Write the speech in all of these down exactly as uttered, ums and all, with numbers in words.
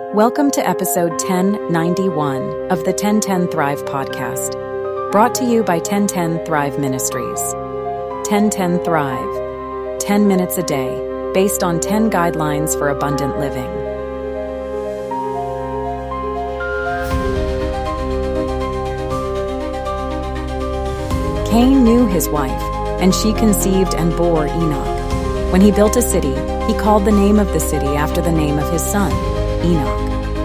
Welcome to episode ten ninety-one of the ten ten Thrive podcast, brought to you by ten ten Thrive Ministries. ten ten Thrive, ten minutes a day, based on ten guidelines for abundant living. Cain knew his wife, and she conceived and bore Enoch. When he built a city, he called the name of the city after the name of his son, Enoch.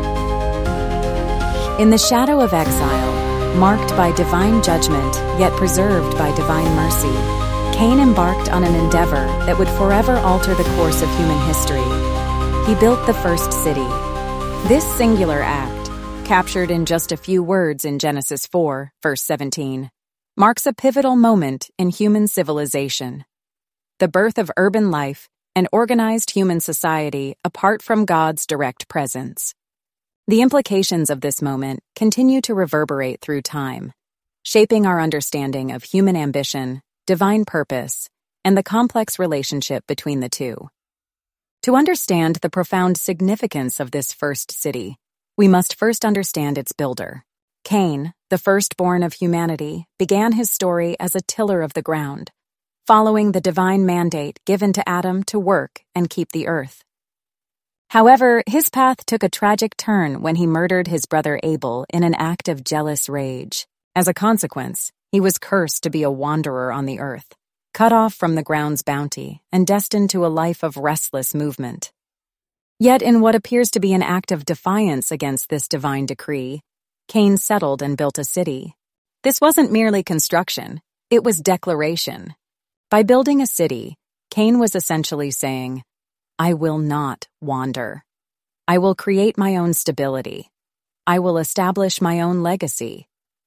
In the shadow of exile, marked by divine judgment, yet preserved by divine mercy, Cain embarked on an endeavor that would forever alter the course of human history. He built the first city. This singular act, captured in just a few words in Genesis four, verse seventeen, marks a pivotal moment in human civilization. The birth of urban life and organized human society apart from God's direct presence. The implications of this moment continue to reverberate through time, shaping our understanding of human ambition, divine purpose, and the complex relationship between the two. To understand the profound significance of this first city, we must first understand its builder. Cain, the firstborn of humanity, began his story as a tiller of the ground, following the divine mandate given to Adam to work and keep the earth. However, his path took a tragic turn when he murdered his brother Abel in an act of jealous rage. As a consequence, he was cursed to be a wanderer on the earth, cut off from the ground's bounty and destined to a life of restless movement. Yet in what appears to be an act of defiance against this divine decree, Cain settled and built a city. This wasn't merely construction, it was declaration. By building a city, Cain was essentially saying, I will not wander. I will create my own stability. I will establish my own legacy.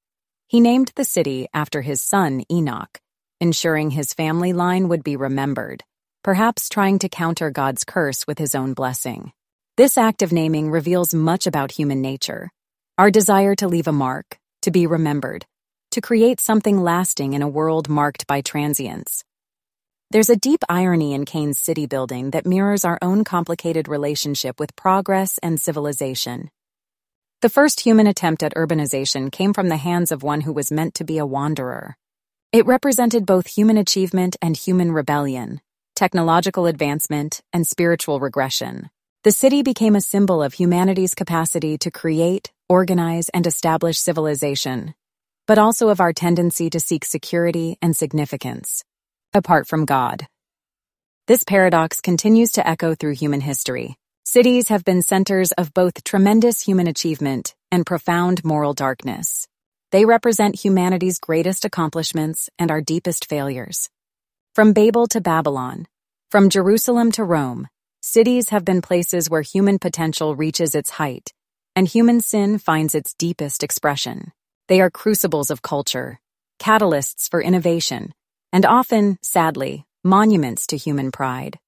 He named the city after his son Enoch, ensuring his family line would be remembered, perhaps trying to counter God's curse with his own blessing. This act of naming reveals much about human nature. Our desire to leave a mark, to be remembered, to create something lasting in a world marked by transience. There's a deep irony in Cain's city building that mirrors our own complicated relationship with progress and civilization. The first human attempt at urbanization came from the hands of one who was meant to be a wanderer. It represented both human achievement and human rebellion, technological advancement and spiritual regression. The city became a symbol of humanity's capacity to create, organize, and establish civilization, but also of our tendency to seek security and significance, apart from God. This paradox continues to echo through human history. Cities have been centers of both tremendous human achievement and profound moral darkness. They represent humanity's greatest accomplishments and our deepest failures. From Babel to Babylon, from Jerusalem to Rome, cities have been places where human potential reaches its height, and human sin finds its deepest expression. They are crucibles of culture, catalysts for innovation, and often, sadly, monuments to human pride.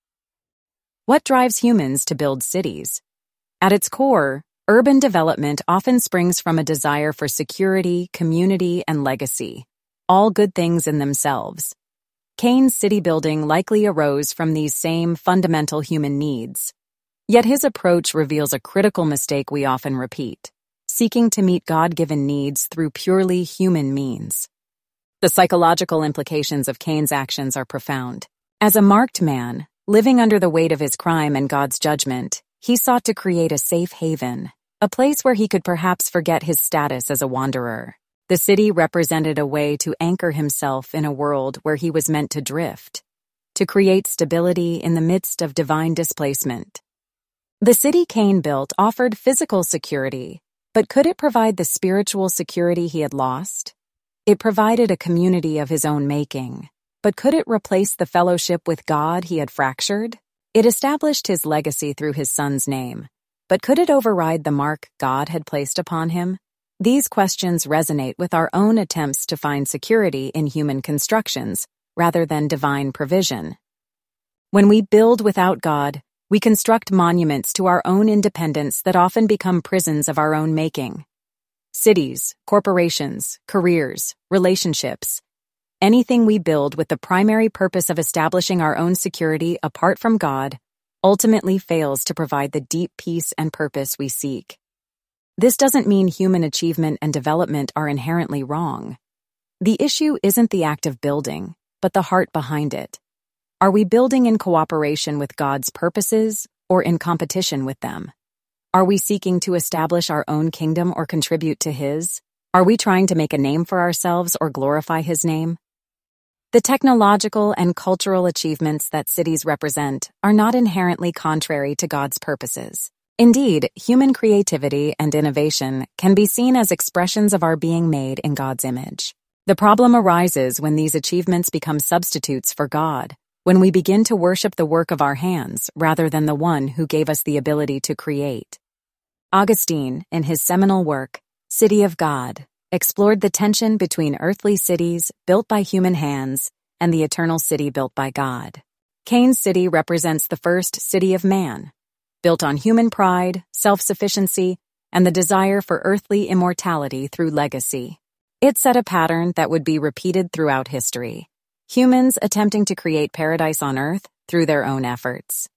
What drives humans to build cities? At its core, urban development often springs from a desire for security, community, and legacy, all good things in themselves. Cain's city building likely arose from these same fundamental human needs. Yet his approach reveals a critical mistake we often repeat, seeking to meet God-given needs through purely human means. The psychological implications of Cain's actions are profound. As a marked man, living under the weight of his crime and God's judgment, he sought to create a safe haven, a place where he could perhaps forget his status as a wanderer. The city represented a way to anchor himself in a world where he was meant to drift, to create stability in the midst of divine displacement. The city Cain built offered physical security, but could it provide the spiritual security he had lost? It provided a community of his own making, but could it replace the fellowship with God he had fractured? It established his legacy through his son's name, but could it override the mark God had placed upon him? These questions resonate with our own attempts to find security in human constructions rather than divine provision. When we build without God, we construct monuments to our own independence that often become prisons of our own making. Cities, corporations, careers, relationships, anything we build with the primary purpose of establishing our own security apart from God ultimately fails to provide the deep peace and purpose we seek. This doesn't mean human achievement and development are inherently wrong. The issue isn't the act of building, but the heart behind it. Are we building in cooperation with God's purposes or in competition with them? Are we seeking to establish our own kingdom or contribute to His? Are we trying to make a name for ourselves or glorify His name? The technological and cultural achievements that cities represent are not inherently contrary to God's purposes. Indeed, human creativity and innovation can be seen as expressions of our being made in God's image. The problem arises when these achievements become substitutes for God, when we begin to worship the work of our hands rather than the one who gave us the ability to create. Augustine, in his seminal work, City of God, explored the tension between earthly cities built by human hands and the eternal city built by God. Cain's city represents the first city of man, built on human pride, self-sufficiency, and the desire for earthly immortality through legacy. It set a pattern that would be repeated throughout history, humans attempting to create paradise on earth through their own efforts.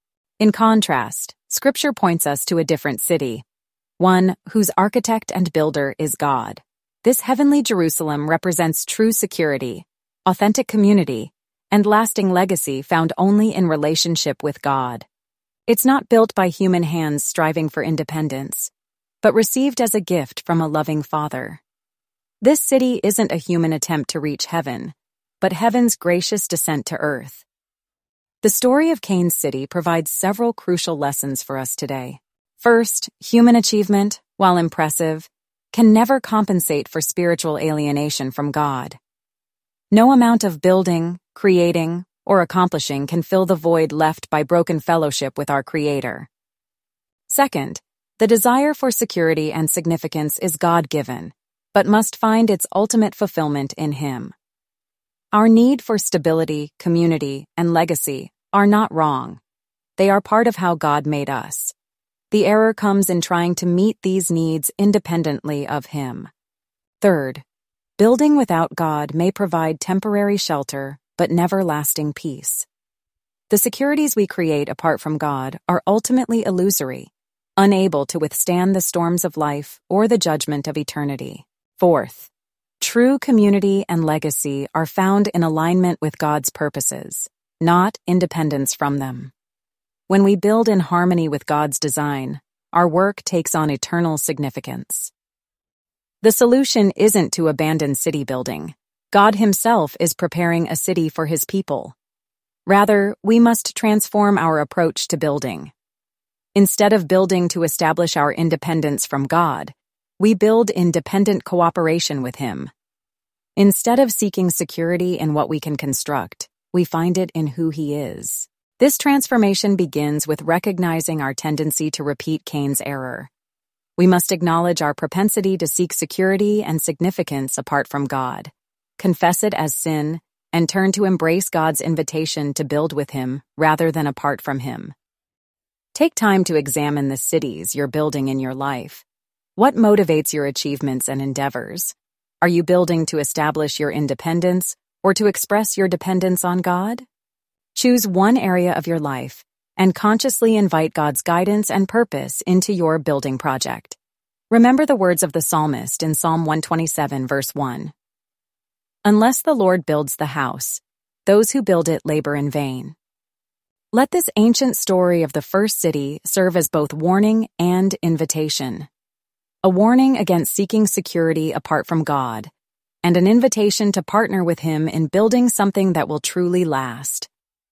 In contrast, Scripture points us to a different city, one whose architect and builder is God. This heavenly Jerusalem represents true security, authentic community, and lasting legacy found only in relationship with God. It's not built by human hands striving for independence, but received as a gift from a loving Father. This city isn't a human attempt to reach heaven, but heaven's gracious descent to earth. The story of Cain's city provides several crucial lessons for us today. First, human achievement, while impressive, can never compensate for spiritual alienation from God. No amount of building, creating, or accomplishing can fill the void left by broken fellowship with our Creator. Second, the desire for security and significance is God-given, but must find its ultimate fulfillment in Him. Our need for stability, community, and legacy are not wrong. They are part of how God made us. The error comes in trying to meet these needs independently of Him. Third, building without God may provide temporary shelter, but never lasting peace. The securities we create apart from God are ultimately illusory, unable to withstand the storms of life or the judgment of eternity. Fourth, true community and legacy are found in alignment with God's purposes, not independence from them. When we build in harmony with God's design, our work takes on eternal significance. The solution isn't to abandon city building. God Himself is preparing a city for His people. Rather, we must transform our approach to building. Instead of building to establish our independence from God, we build in dependent cooperation with Him. Instead of seeking security in what we can construct, we find it in who He is. This transformation begins with recognizing our tendency to repeat Cain's error. We must acknowledge our propensity to seek security and significance apart from God, confess it as sin, and turn to embrace God's invitation to build with Him rather than apart from Him. Take time to examine the cities you're building in your life. What motivates your achievements and endeavors? Are you building to establish your independence or to express your dependence on God? Choose one area of your life and consciously invite God's guidance and purpose into your building project. Remember the words of the psalmist in Psalm one twenty-seven, verse one. Unless the Lord builds the house, those who build it labor in vain. Let this ancient story of the first city serve as both warning and invitation. A warning against seeking security apart from God, and an invitation to partner with Him in building something that will truly last.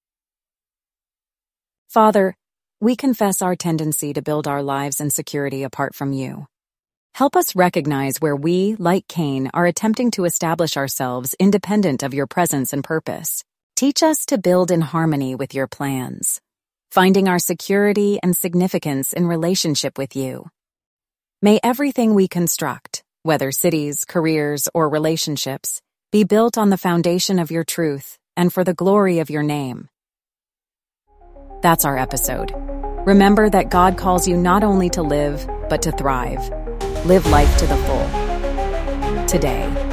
Father, we confess our tendency to build our lives in security apart from You. Help us recognize where we, like Cain, are attempting to establish ourselves independent of Your presence and purpose. Teach us to build in harmony with Your plans, finding our security and significance in relationship with You. May everything we construct, whether cities, careers, or relationships, be built on the foundation of Your truth and for the glory of Your name. That's our episode. Remember that God calls you not only to live, but to thrive. Live life to the full. Today.